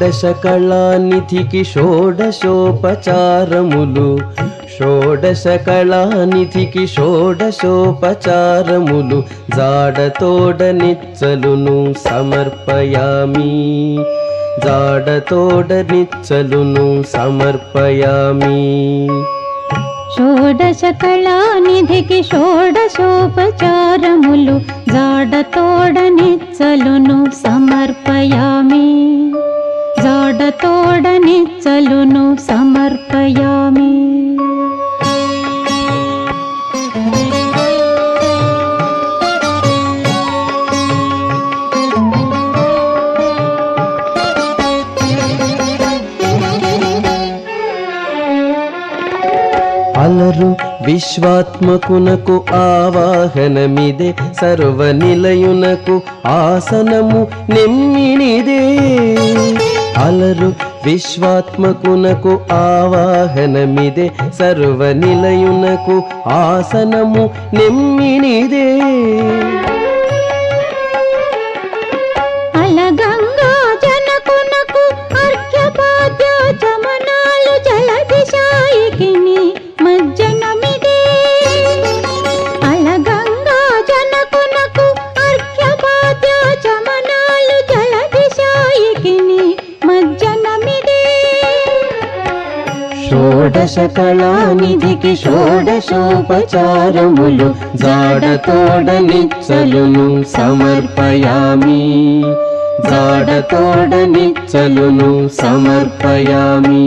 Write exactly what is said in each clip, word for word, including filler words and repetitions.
షోడశ కళానిధికి షోడశోపచారములు షోడశ కళానిధికి షోడశోపచారములు జాడతోడ నిచ్చలును సమర్పయామి జాడతోడ నిచ్చలును సమర్పయామి షోడశ కళానిధికి షోడశోపచారములు జాడతోడ నిచ్చలును సమర్పయామి జాడతోడ నిచ్చలును సమర్పయామి అలరు విశ్వాత్మకునకు ఆవాహనమిదే సర్వనిలయునకు ఆసనము నెమ్మినిదే అలరు విశ్వాత్మకునకు ఆవాహనమిదే సర్వనిలయునకు ఆసనము నెమ్మినిదే అలగంగా జనకునకు అర్ఘ్యపాద్య చమనాలు జలదిశాయికిని మజ్జనమిదే అలగంగా జనకునకు అర్ఘ్యపాద్య చమనాలు జలదిశాయికిని మజ్జనమిదే షోడశ కళానిధికి షోడశోపచారములు జాడతోడ నిచ్చలును సమర్పయామి జాడతోడ నిచ్చలును సమర్పయామి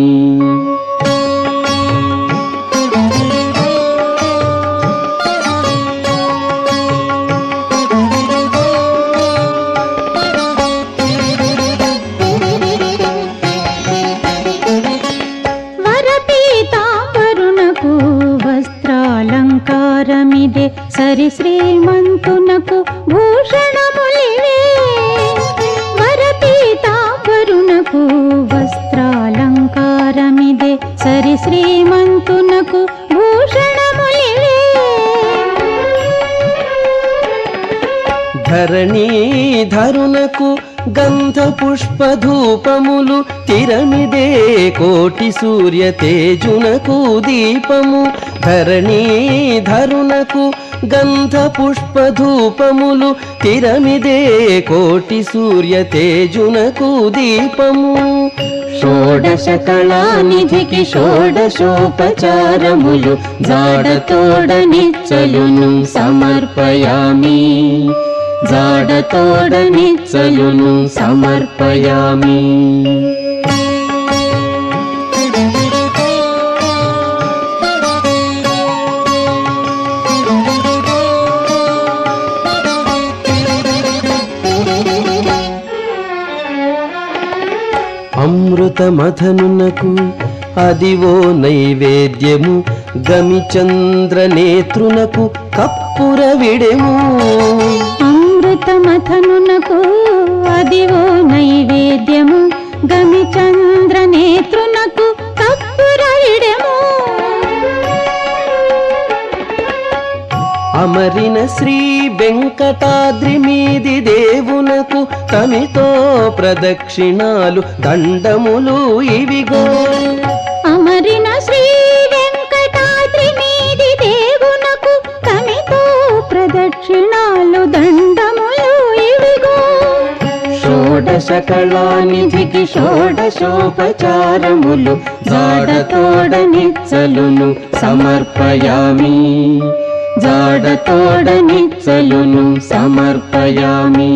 వరపీతాంబరునకు వస్త్రాలంకారమిదే సరి శ్రీమంతునకు భూషణములివే వరపీతాంబరునకు వస్త్రాలంకారమిదే సరి శ్రీమంతునకు భూషణములివే ధరణీధరునకు గంధ పుష్పధూపములు తిరమిదే కోటి సూర్య తేజునకు దీపము ధరణీధరునకు గంధ పుష్పధూపములు తిరమిదే కోటి సూర్య తేజునకు దీపము షోడశ కళానిధికి షోడశోపచారములు జాడతోడ నిచ్చలును సమర్పయామి జాడతోడ నిచ్చలును సమర్పయామి అమృతమథనునకు అదివో నైవేద్యము గమిచంద్ర నేత్రునకు కప్పుర విడెము అమృతమథనునకు అదివో నైవేద్యము గమిచంద్ర నేత్రునకు కప్పుర విడెము అమరిన శ్రీ వెంకటాద్రి మీది దేవునకు తమితో ప్రదక్షిణాలు దండములు ఇవిగో అమరిన శ్రీ వెంకటాద్రి మీది దేవునకు తమితో ప్రదక్షిణాలు దండములు ఇవిగో షోడశ కళానిధికి షోడశోపచారములు జాడతోడ నిచ్చలును సమర్పయామి జాడతోడ నిచ్చలును సమర్పయామి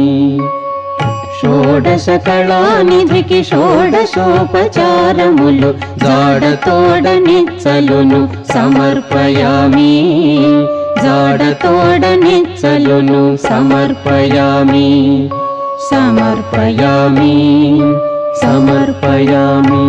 షోడశ కళానిధికి షోడశోపచారములు జాడతోడ నిచ్చలును సమర్పయామి జాడతోడ నిచ్చలును సమర్పయామి సమర్పయామి సమర్పయామి